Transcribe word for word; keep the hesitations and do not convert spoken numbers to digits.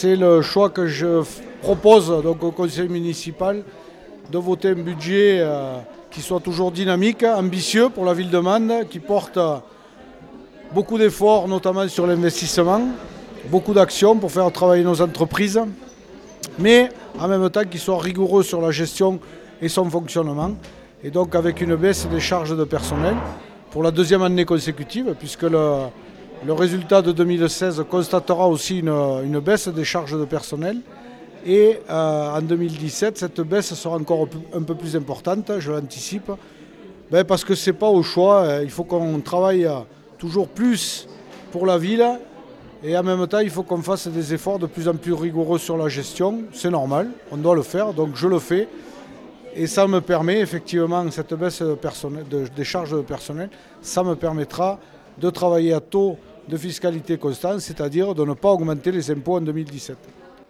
c'est le choix que je propose donc, au conseil municipal de voter un budget euh, qui soit toujours dynamique, ambitieux pour la ville de Mende, qui porte beaucoup d'efforts, notamment sur l'investissement, beaucoup d'actions pour faire travailler nos entreprises, mais en même temps qui soit rigoureux sur la gestion et son fonctionnement, et donc avec une baisse des charges de personnel pour la deuxième année consécutive, puisque le, le résultat de deux mille seize constatera aussi une, une baisse des charges de personnel. Et euh, en deux mille dix-sept, cette baisse sera encore un peu plus importante, je l'anticipe, ben parce que ce n'est pas au choix, il faut qu'on travaille toujours plus pour la ville et en même temps il faut qu'on fasse des efforts de plus en plus rigoureux sur la gestion, c'est normal, on doit le faire, donc je le fais. Et ça me permet effectivement, cette baisse de personnel, de, des charges de personnel, ça me permettra de travailler à taux de fiscalité constant, c'est-à-dire de ne pas augmenter les impôts en deux mille dix-sept.